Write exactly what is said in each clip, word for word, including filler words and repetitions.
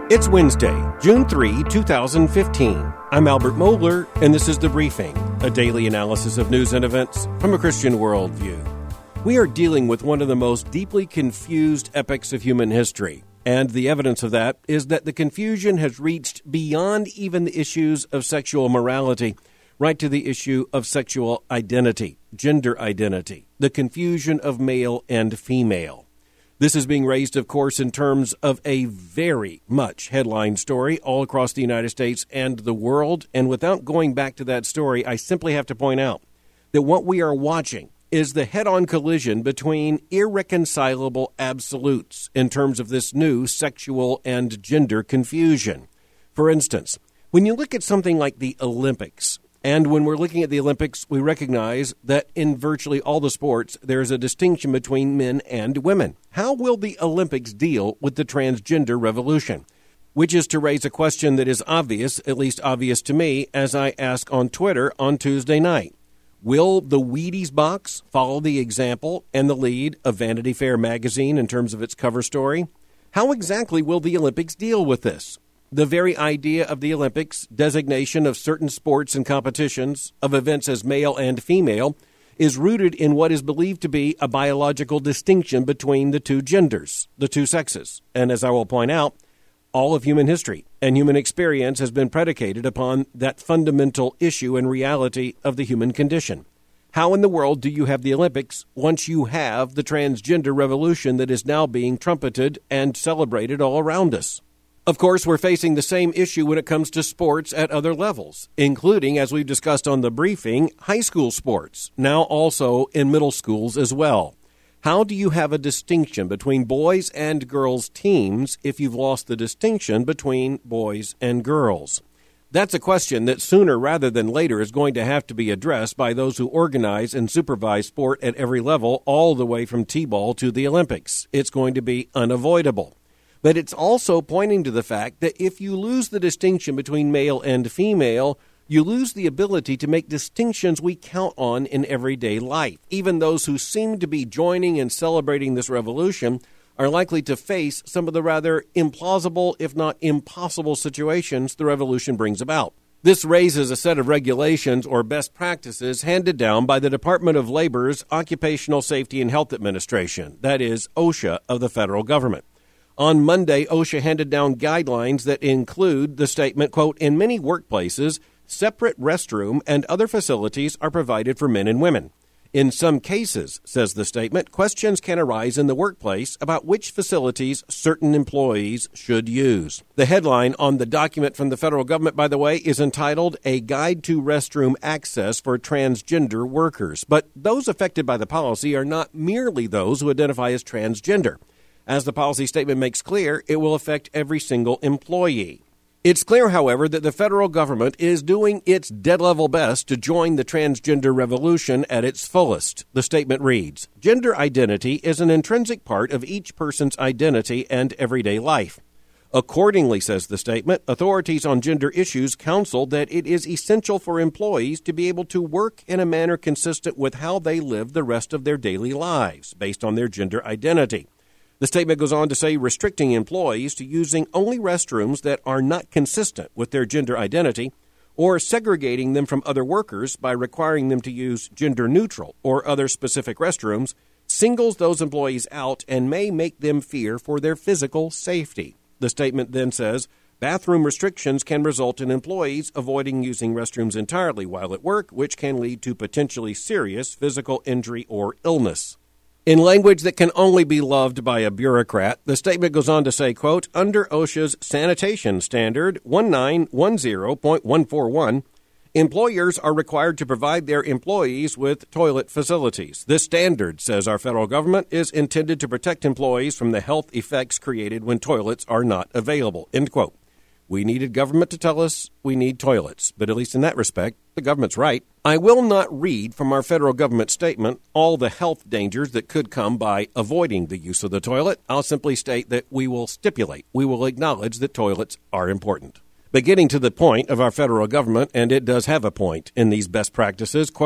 It's Wednesday, June third, twenty fifteen. I'm Albert Mohler, and this is The Briefing, a daily analysis of news and events from a Christian worldview. We are dealing with one of the most deeply confused epochs of human history, and the evidence of that is that the confusion has reached beyond even the issues of sexual morality, right to the issue of sexual identity, gender identity, the confusion of male and female. This is being raised, of course, in terms of a very much headline story all across the United States and the world. And without going back to that story, I simply have to point out that what we are watching is the head-on collision between irreconcilable absolutes in terms of this new sexual and gender confusion. For instance, when you look at something like the Olympics, and when we're looking at the Olympics, we recognize that in virtually all the sports, there's a distinction between men and women. How will the Olympics deal with the transgender revolution? Which is to raise a question that is obvious, at least obvious to me, as I ask on Twitter on Tuesday night. Will the Wheaties box follow the example and the lead of Vanity Fair magazine in terms of its cover story? How exactly will the Olympics deal with this? The very idea of the Olympics, designation of certain sports and competitions, of events as male and female, is rooted in what is believed to be a biological distinction between the two genders, the two sexes. And as I will point out, all of human history and human experience has been predicated upon that fundamental issue and reality of the human condition. How in the world do you have the Olympics once you have the transgender revolution that is now being trumpeted and celebrated all around us? Of course, we're facing the same issue when it comes to sports at other levels, including, as we've discussed on The Briefing, high school sports, now also in middle schools as well. How do you have a distinction between boys and girls teams if you've lost the distinction between boys and girls? That's a question that sooner rather than later is going to have to be addressed by those who organize and supervise sport at every level, all the way from T-ball to the Olympics. It's going to be unavoidable. But it's also pointing to the fact that if you lose the distinction between male and female, you lose the ability to make distinctions we count on in everyday life. Even those who seem to be joining and celebrating this revolution are likely to face some of the rather implausible, if not impossible, situations the revolution brings about. This raises a set of regulations or best practices handed down by the Department of Labor's Occupational Safety and Health Administration, that is, OSHA of the federal government. On Monday, OSHA handed down guidelines that include the statement, quote, in many workplaces, separate restroom and other facilities are provided for men and women. In some cases, says the statement, questions can arise in the workplace about which facilities certain employees should use. The headline on the document from the federal government, by the way, is entitled A Guide to Restroom Access for Transgender Workers. But those affected by the policy are not merely those who identify as transgender. As the policy statement makes clear, it will affect every single employee. It's clear, however, that the federal government is doing its dead-level best to join the transgender revolution at its fullest. The statement reads, gender identity is an intrinsic part of each person's identity and everyday life. Accordingly, says the statement, authorities on gender issues counsel that it is essential for employees to be able to work in a manner consistent with how they live the rest of their daily lives, based on their gender identity. The statement goes on to say restricting employees to using only restrooms that are not consistent with their gender identity or segregating them from other workers by requiring them to use gender-neutral or other specific restrooms singles those employees out and may make them fear for their physical safety. The statement then says bathroom restrictions can result in employees avoiding using restrooms entirely while at work, which can lead to potentially serious physical injury or illness. In language that can only be loved by a bureaucrat, the statement goes on to say, quote, under OSHA's sanitation standard nineteen ten point one four one, employers are required to provide their employees with toilet facilities. This standard, says our federal government, is intended to protect employees from the health effects created when toilets are not available, end quote. We needed government to tell us we need toilets, but at least in that respect, the government's right. I will not read from our federal government statement all the health dangers that could come by avoiding the use of the toilet. I'll simply state that we will stipulate, we will acknowledge that toilets are important. But getting to the point of our federal government, and it does have a point in these best practices, quote,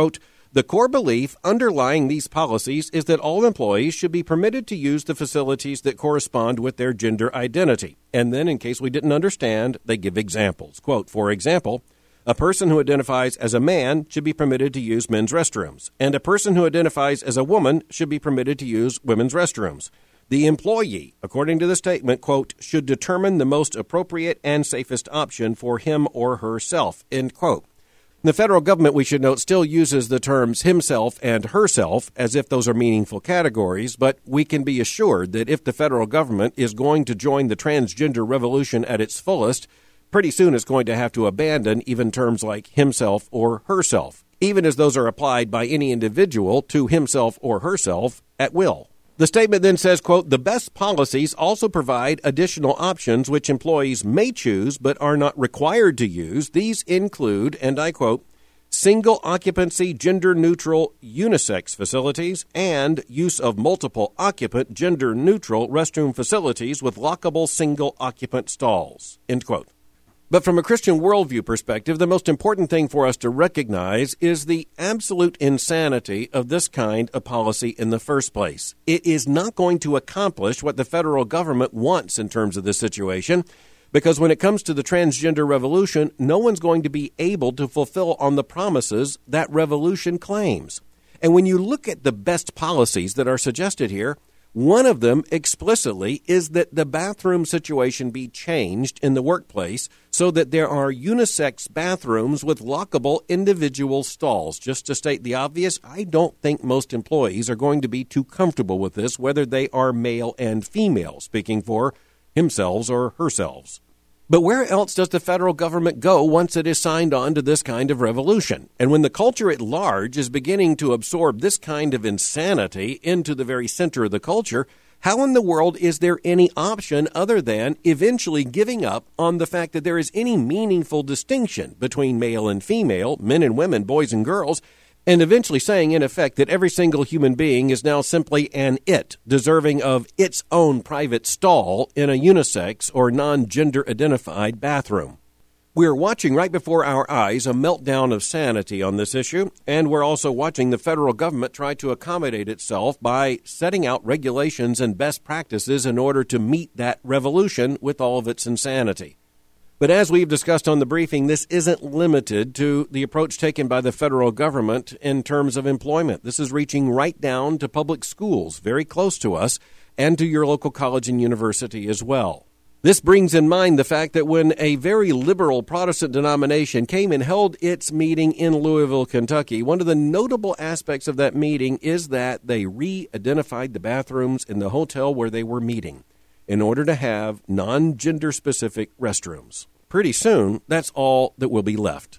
The core belief underlying these policies is that all employees should be permitted to use the facilities that correspond with their gender identity. And then, in case we didn't understand, they give examples. Quote, for example, a person who identifies as a man should be permitted to use men's restrooms, and a person who identifies as a woman should be permitted to use women's restrooms. The employee, according to the statement, quote, should determine the most appropriate and safest option for him or herself, end quote. The federal government, we should note, still uses the terms himself and herself as if those are meaningful categories, but we can be assured that if the federal government is going to join the transgender revolution at its fullest, pretty soon it's going to have to abandon even terms like himself or herself, even as those are applied by any individual to himself or herself at will. The statement then says, quote, the best policies also provide additional options which employees may choose but are not required to use. These include, and I quote, single occupancy, gender-neutral, unisex facilities and use of multiple occupant, gender-neutral restroom facilities with lockable single occupant stalls, end quote. But from a Christian worldview perspective, the most important thing for us to recognize is the absolute insanity of this kind of policy in the first place. It is not going to accomplish what the federal government wants in terms of this situation, because when it comes to the transgender revolution, no one's going to be able to fulfill on the promises that revolution claims. And when you look at the best policies that are suggested here, one of them explicitly is that the bathroom situation be changed in the workplace so that there are unisex bathrooms with lockable individual stalls. Just to state the obvious, I don't think most employees are going to be too comfortable with this, whether they are male and female, speaking for himself or herself. But where else does the federal government go once it is signed on to this kind of revolution? And when the culture at large is beginning to absorb this kind of insanity into the very center of the culture, how in the world is there any option other than eventually giving up on the fact that there is any meaningful distinction between male and female, men and women, boys and girls, and eventually saying, in effect, that every single human being is now simply an it, deserving of its own private stall in a unisex or non-gender identified bathroom? We're watching right before our eyes a meltdown of sanity on this issue, and we're also watching the federal government try to accommodate itself by setting out regulations and best practices in order to meet that revolution with all of its insanity. But as we've discussed on the briefing, this isn't limited to the approach taken by the federal government in terms of employment. This is reaching right down to public schools, very close to us, and to your local college and university as well. This brings in mind the fact that when a very liberal Protestant denomination came and held its meeting in Louisville, Kentucky, one of the notable aspects of that meeting is that they re-identified the bathrooms in the hotel where they were meeting in order to have non-gender specific restrooms. Pretty soon, that's all that will be left.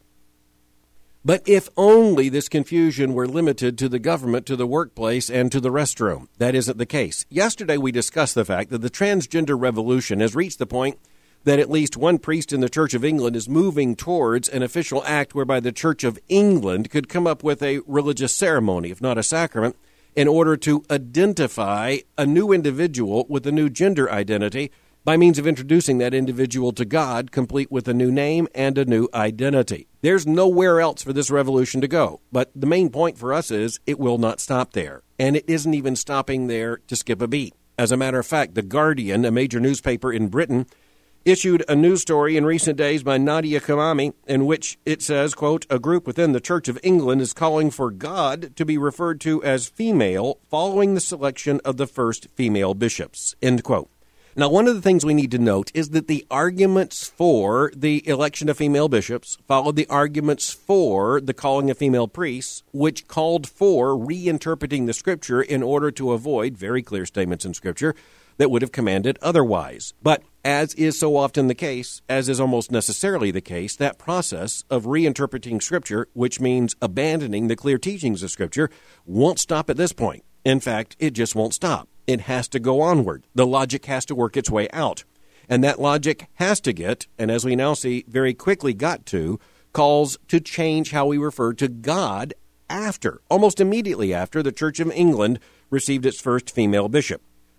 But if only this confusion were limited to the government, to the workplace, and to the restroom. That isn't the case. Yesterday, we discussed the fact that the transgender revolution has reached the point that at least one priest in the Church of England is moving towards an official act whereby the Church of England could come up with a religious ceremony, if not a sacrament, in order to identify a new individual with a new gender identity by means of introducing that individual to God, complete with a new name and a new identity. There's nowhere else for this revolution to go. But the main point for us is it will not stop there. And it isn't even stopping there to skip a beat. As a matter of fact, The Guardian, a major newspaper in Britain, issued a news story in recent days by Nadia Kamami in which it says, quote, a group within the Church of England is calling for God to be referred to as female following the selection of the first female bishops, end quote. Now, one of the things we need to note is that the arguments for the election of female bishops followed the arguments for the calling of female priests, which called for reinterpreting the Scripture in order to avoid very clear statements in Scripture that would have commanded otherwise. But as is so often the case, as is almost necessarily the case, that process of reinterpreting Scripture, which means abandoning the clear teachings of Scripture, won't stop at this point. In fact, it just won't stop. It has to go onward. The logic has to work its way out. And that logic has to get, and as we now see, very quickly got to, calls to change how we refer to God after, almost immediately after, the Church of England received its first female bishop.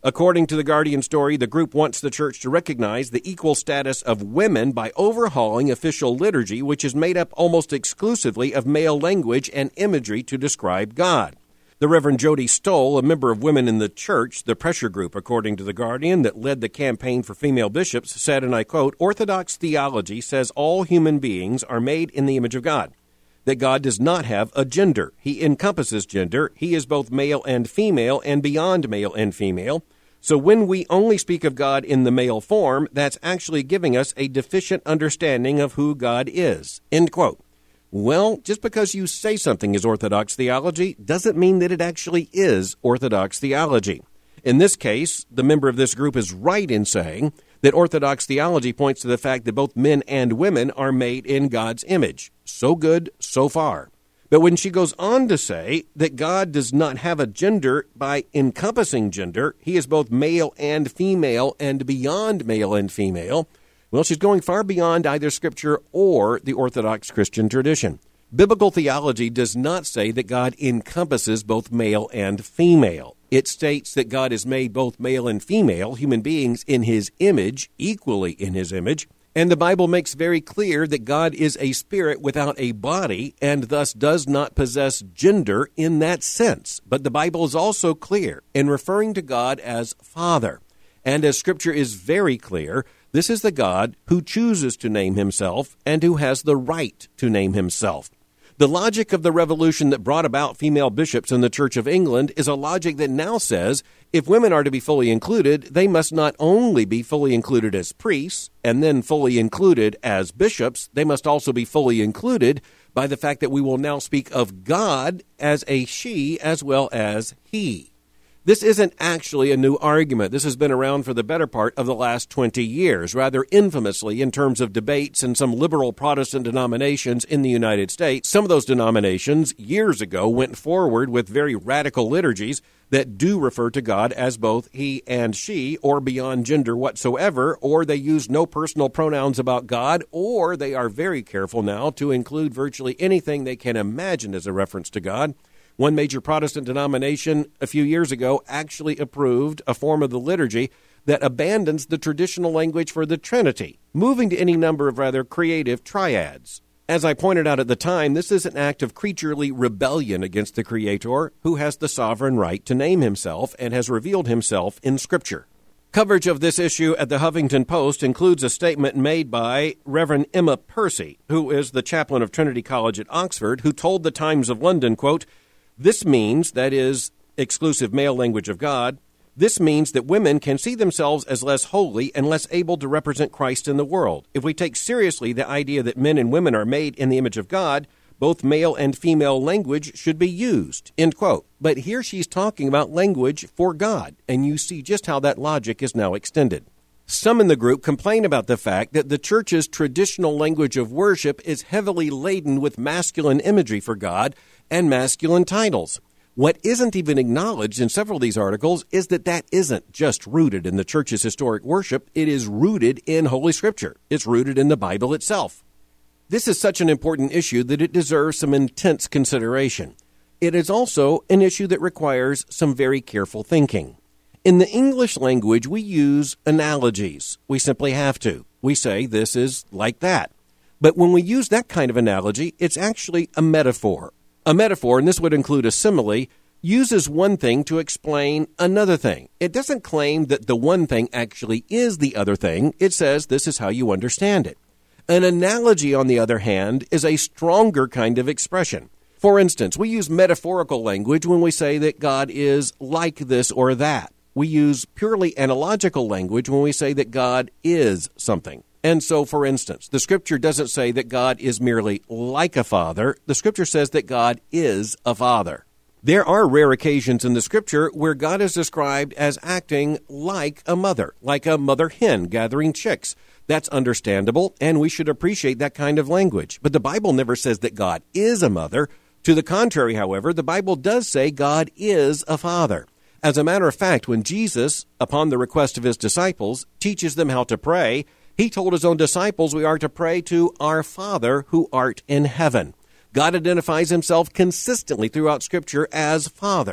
According to the Guardian story, the group wants the church to recognize the equal status of women by overhauling official liturgy, which is made up almost exclusively of male language and imagery to describe God. The Reverend Jody Stoll, a member of Women in the Church, the pressure group, according to The Guardian, that led the campaign for female bishops, said, and I quote, "Orthodox theology says all human beings are made in the image of God, that God does not have a gender. He encompasses gender. He is both male and female and beyond male and female. So when we only speak of God in the male form, that's actually giving us a deficient understanding of who God is." End quote. Well, just because you say something is Orthodox theology doesn't mean that it actually is Orthodox theology. In this case, the member of this group is right in saying that Orthodox theology points to the fact that both men and women are made in God's image. So good, so far. But when she goes on to say that God does not have a gender by encompassing gender, he is both male and female and beyond male and female, well, she's going far beyond either Scripture or the Orthodox Christian tradition. Biblical theology does not say that God encompasses both male and female. It states that God has made both male and female human beings in his image, equally in his image, and the Bible makes very clear that God is a spirit without a body and thus does not possess gender in that sense. But the Bible is also clear in referring to God as Father. And as Scripture is very clear, this is the God who chooses to name himself and who has the right to name himself. The logic of the revolution that brought about female bishops in the Church of England is a logic that now says if women are to be fully included, they must not only be fully included as priests and then fully included as bishops, they must also be fully included by the fact that we will now speak of God as a she as well as he. This isn't actually a new argument. This has been around for the better part of the last twenty years, rather infamously in terms of debates in some liberal Protestant denominations in the United States. Some of those denominations years ago went forward with very radical liturgies that do refer to God as both he and she or beyond gender whatsoever, or they use no personal pronouns about God, or they are very careful now to include virtually anything they can imagine as a reference to God. One major Protestant denomination a few years ago actually approved a form of the liturgy that abandons the traditional language for the Trinity, moving to any number of rather creative triads. As I pointed out at the time, this is an act of creaturely rebellion against the Creator, who has the sovereign right to name himself and has revealed himself in Scripture. Coverage of this issue at the Huffington Post includes a statement made by Reverend Emma Percy, who is the chaplain of Trinity College at Oxford, who told the Times of London, quote, "This means, that is, exclusive male language of God, this means that women can see themselves as less holy and less able to represent Christ in the world. If we take seriously the idea that men and women are made in the image of God, both male and female language should be used," end quote. But here she's talking about language for God, and you see just how that logic is now extended. Some in the group complain about the fact that the church's traditional language of worship is heavily laden with masculine imagery for God and masculine titles. What isn't even acknowledged in several of these articles is that that isn't just rooted in the church's historic worship. It is rooted in Holy Scripture. It's rooted in the Bible itself. This is such an important issue that it deserves some intense consideration. It is also an issue that requires some very careful thinking. In the English language, we use analogies. We simply have to. We say this is like that. But when we use that kind of analogy, it's actually a metaphor. A metaphor, and this would include a simile, uses one thing to explain another thing. It doesn't claim that the one thing actually is the other thing. It says this is how you understand it. An analogy, on the other hand, is a stronger kind of expression. For instance, we use metaphorical language when we say that God is like this or that. We use purely analogical language when we say that God is something. And so, for instance, the Scripture doesn't say that God is merely like a father. The Scripture says that God is a father. There are rare occasions in the Scripture where God is described as acting like a mother, like a mother hen gathering chicks. That's understandable, and we should appreciate that kind of language. But the Bible never says that God is a mother. To the contrary, however, the Bible does say God is a father. As a matter of fact, when Jesus, upon the request of his disciples, teaches them how to pray, he told his own disciples we are to pray to our Father who art in heaven. God identifies himself consistently throughout Scripture as Father. The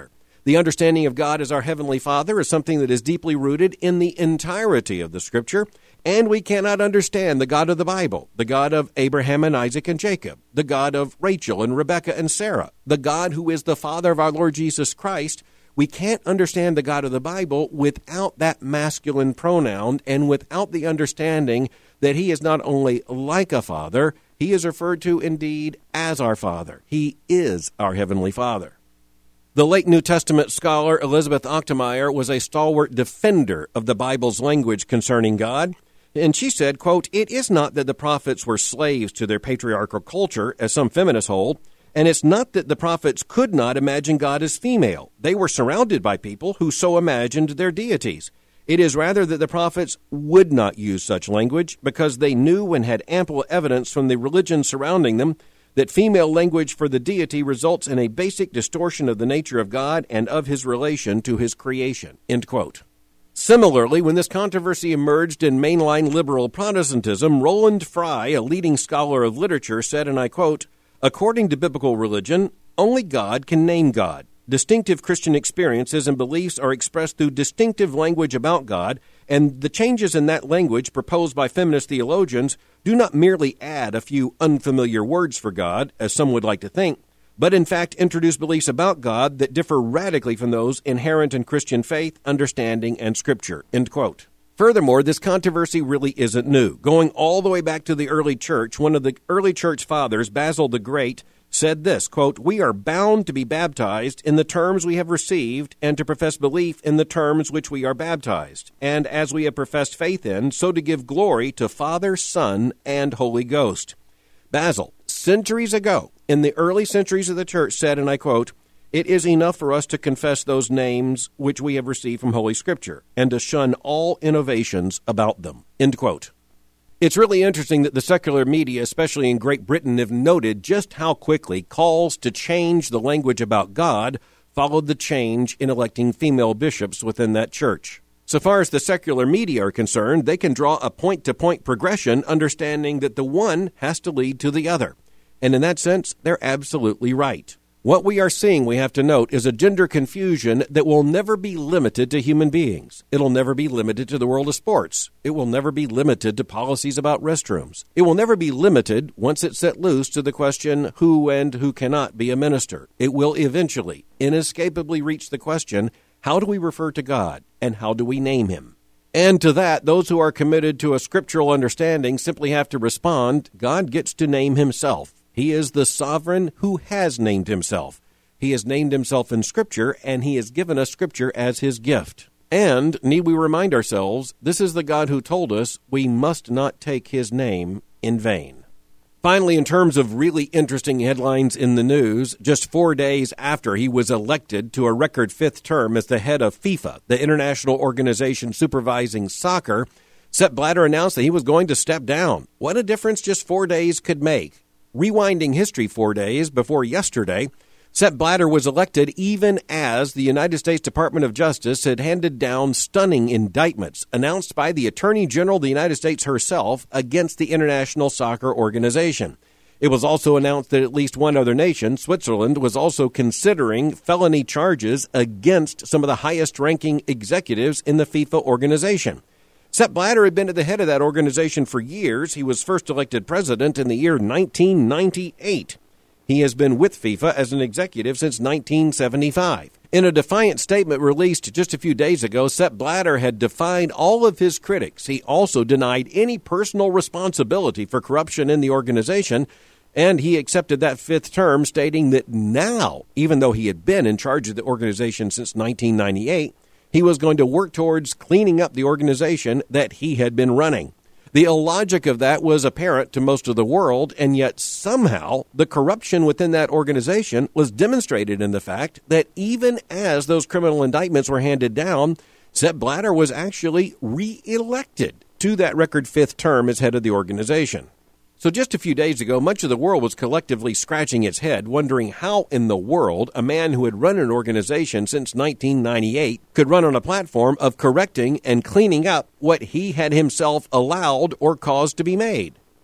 The understanding of God as our Heavenly Father is something that is deeply rooted in the entirety of the Scripture, and we cannot understand the God of the Bible, the God of Abraham and Isaac and Jacob, the God of Rachel and Rebekah and Sarah, the God who is the Father of our Lord Jesus Christ. We can't understand the God of the Bible without that masculine pronoun and without the understanding that he is not only like a father, he is referred to indeed as our Father. He is our Heavenly Father. The late New Testament scholar Elizabeth Ochtemeyer was a stalwart defender of the Bible's language concerning God, and she said, quote, "It is not that the prophets were slaves to their patriarchal culture, as some feminists hold, and it's not that the prophets could not imagine God as female. They were surrounded by people who so imagined their deities. It is rather that the prophets would not use such language because they knew and had ample evidence from the religion surrounding them that female language for the deity results in a basic distortion of the nature of God and of his relation to his creation." End quote. Similarly, when this controversy emerged in mainline liberal Protestantism, Roland Fry, a leading scholar of literature, said, and I quote, "According to biblical religion, only God can name God. Distinctive Christian experiences and beliefs are expressed through distinctive language about God, and the changes in that language proposed by feminist theologians do not merely add a few unfamiliar words for God, as some would like to think, but in fact introduce beliefs about God that differ radically from those inherent in Christian faith, understanding, and Scripture." End quote. Furthermore, this controversy really isn't new. Going all the way back to the early church, one of the early church fathers, Basil the Great, said this, quote, "We are bound to be baptized in the terms we have received and to profess belief in the terms which we are baptized, and as we have professed faith in, so to give glory to Father, Son, and Holy Ghost." Basil, centuries ago, in the early centuries of the church, said, and I quote, "It is enough for us to confess those names which we have received from Holy Scripture, and to shun all innovations about them." End quote. It's really interesting that the secular media, especially in Great Britain, have noted just how quickly calls to change the language about God followed the change in electing female bishops within that church. So far as the secular media are concerned, they can draw a point-to-point progression, understanding that the one has to lead to the other. And in that sense, they're absolutely right. What we are seeing, we have to note, is a gender confusion that will never be limited to human beings. It'll never be limited to the world of sports. It will never be limited to policies about restrooms. It will never be limited, once it's set loose, to the question who and who cannot be a minister. It will eventually, inescapably reach the question, how do we refer to God and how do we name him? And to that, those who are committed to a scriptural understanding simply have to respond, God gets to name himself. He is the sovereign who has named himself. He has named himself in Scripture, and he has given us Scripture as his gift. And, need we remind ourselves, this is the God who told us we must not take his name in vain. Finally, in terms of really interesting headlines in the news, just four days after he was elected to a record fifth term as the head of FIFA, the international organization supervising soccer, Sepp Blatter announced that he was going to step down. What a difference just four days could make. Rewinding history four days before yesterday, Sepp Blatter was elected even as the United States Department of Justice had handed down stunning indictments announced by the Attorney General of the United States herself against the International Soccer Organization. It was also announced that at least one other nation, Switzerland, was also considering felony charges against some of the highest-ranking executives in the FIFA organization. Sepp Blatter had been at the head of that organization for years. He was first elected president in the year nineteen ninety-eight. He has been with FIFA as an executive since nineteen seventy-five. In a defiant statement released just a few days ago, Sepp Blatter had defied all of his critics. He also denied any personal responsibility for corruption in the organization, and he accepted that fifth term, stating that now, even though he had been in charge of the organization since nineteen ninety-eight, he was going to work towards cleaning up the organization that he had been running. The illogic of that was apparent to most of the world, and yet somehow the corruption within that organization was demonstrated in the fact that even as those criminal indictments were handed down, Sepp Blatter was actually re-elected to that record fifth term as head of the organization. So just a few days ago, much of the world was collectively scratching its head, wondering how in the world a man who had run an organization since nineteen ninety-eight could run on a platform of correcting and cleaning up what he had himself allowed or caused to be made.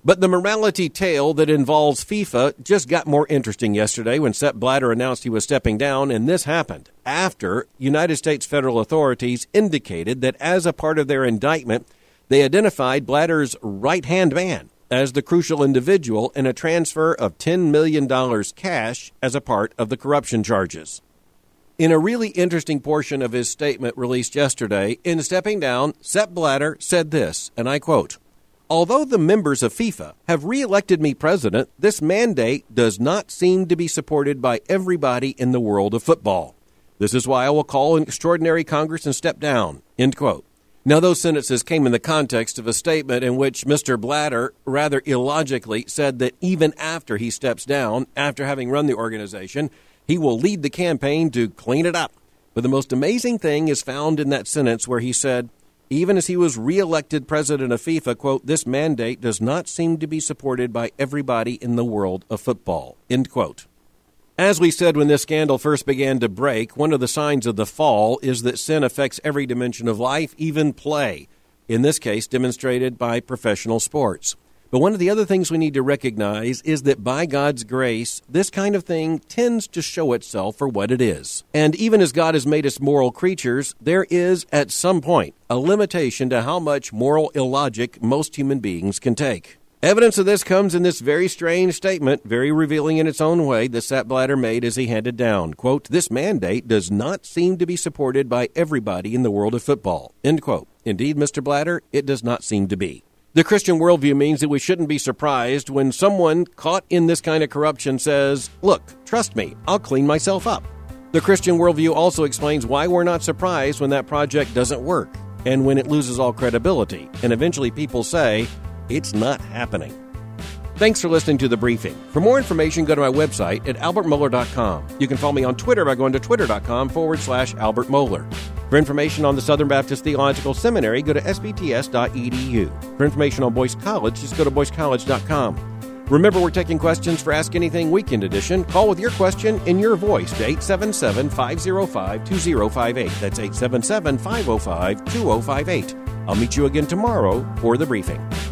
But the morality tale that involves FIFA just got more interesting yesterday when Sepp Blatter announced he was stepping down, and this happened after United States federal authorities indicated that as a part of their indictment, they identified Blatter's right-hand man as the crucial individual in a transfer of ten million dollars cash as a part of the corruption charges. In a really interesting portion of his statement released yesterday, in stepping down, Sepp Blatter said this, and I quote, "Although the members of FIFA have re-elected me president, this mandate does not seem to be supported by everybody in the world of football. This is why I will call an extraordinary Congress and step down." End quote. Now, those sentences came in the context of a statement in which Mister Blatter rather illogically said that even after he steps down, after having run the organization, he will lead the campaign to clean it up. But the most amazing thing is found in that sentence where he said, even as he was reelected president of FIFA, quote, "This mandate does not seem to be supported by everybody in the world of football," end quote. As we said when this scandal first began to break, one of the signs of the fall is that sin affects every dimension of life, even play, in this case demonstrated by professional sports. But one of the other things we need to recognize is that by God's grace, this kind of thing tends to show itself for what it is. And even as God has made us moral creatures, there is, at some point, a limitation to how much moral illogic most human beings can take. Evidence of this comes in this very strange statement, very revealing in its own way, that Sepp Blatter made as he handed down, quote, "This mandate does not seem to be supported by everybody in the world of football," end quote. Indeed, Mister Blatter, it does not seem to be. The Christian worldview means that we shouldn't be surprised when someone caught in this kind of corruption says, "Look, trust me, I'll clean myself up." The Christian worldview also explains why we're not surprised when that project doesn't work and when it loses all credibility, and eventually people say, it's not happening. Thanks for listening to The Briefing. For more information, go to my website at albert mohler dot com. You can follow me on Twitter by going to twitter.com forward slash Albert Mohler. For information on the Southern Baptist Theological Seminary, go to s b t s dot e d u. For information on Boyce College, just go to boyce college dot com. Remember, we're taking questions for Ask Anything Weekend Edition. Call with your question in your voice to eight seven seven, five oh five, two oh five eight. That's eight seven seven, five oh five, two oh five eight. I'll meet you again tomorrow for The Briefing.